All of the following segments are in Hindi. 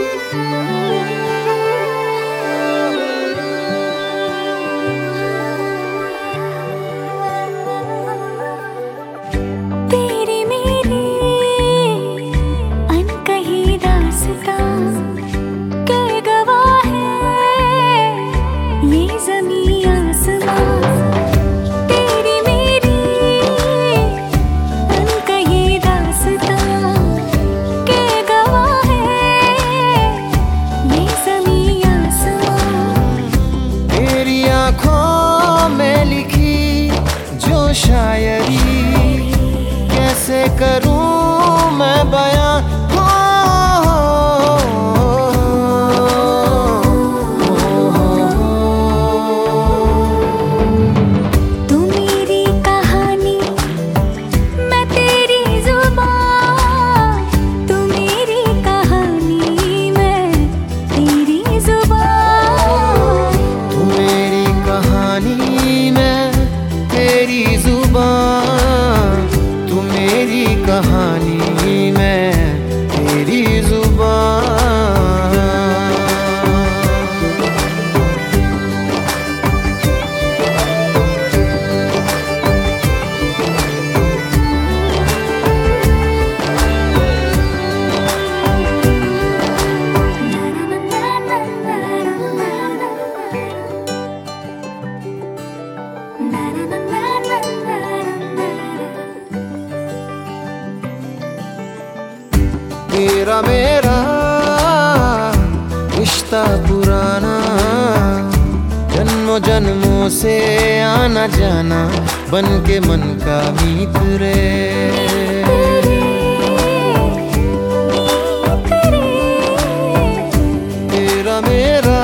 शायरी कैसे करूं मैं बयां। तू मेरी कहानी मैं तेरी जुबान, तू मेरी कहानी मैं तेरी जुबान, तू मेरी कहानी मैं तेरी जुबान, तू मेरी कहानी मैं तेरी जुबान। तेरा मेरा रिश्ता पुराना, जन्मों जन्मों से आना जाना, बन के मन का मीत रे। तेरा मेरा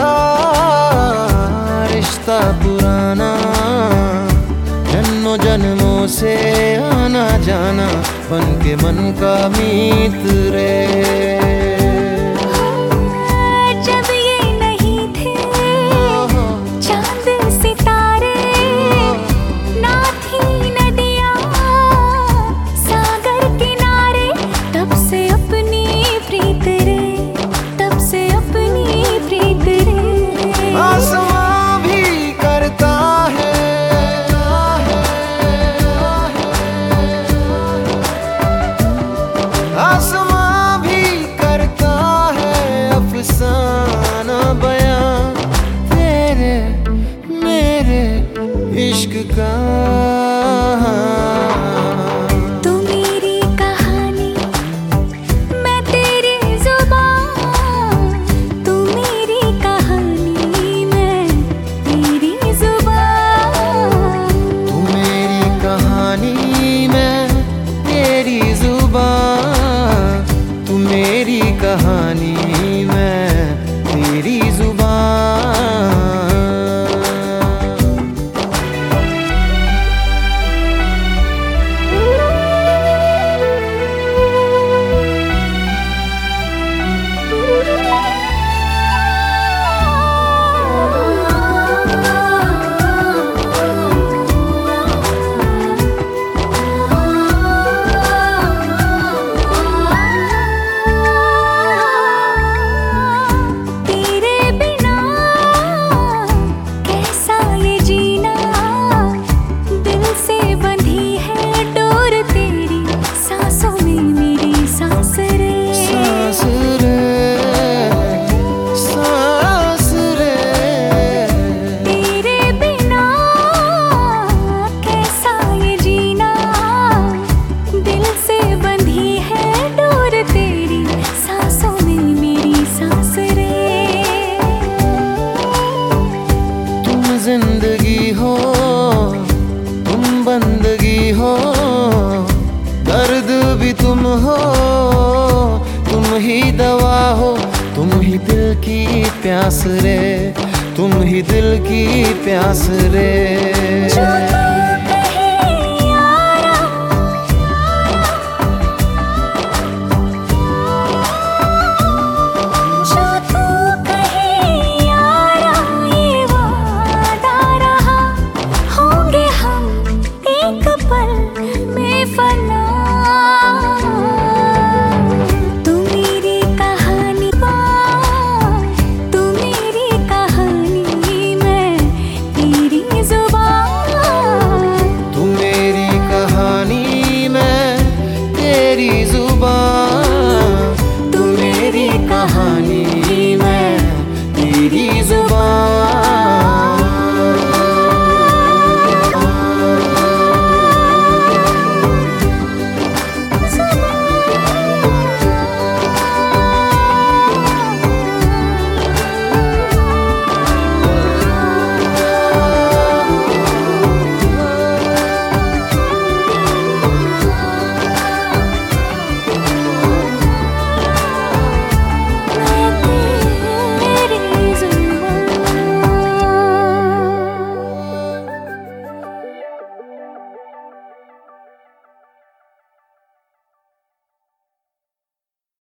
रिश्ता पुराना, जन्मों जन्मों से आना जाना, बन के मन का मीत रे। जब ये नहीं थे चांद सितारे, ना थी नदियाँ सागर किनारे, तब से अपनी प्रीत रे, तब से अपनी प्रीत रे। आसमां भी करता है, आसमां भी करता है अफसाना बयां, तेरे मेरे इश्क का। तू मेरी कहानी मैं तेरी जुबान, तू मेरी कहानी मैं तेरी जुबान, तू मेरी कहानी मैं तेरी जुबान, तू मेरी कहानी मैं तेरी जुबान। जिंदगी हो तुम बंदगी हो, दर्द भी तुम हो, तुम ही दवा हो, तुम ही दिल की प्यास रे, तुम ही दिल की प्यास रे।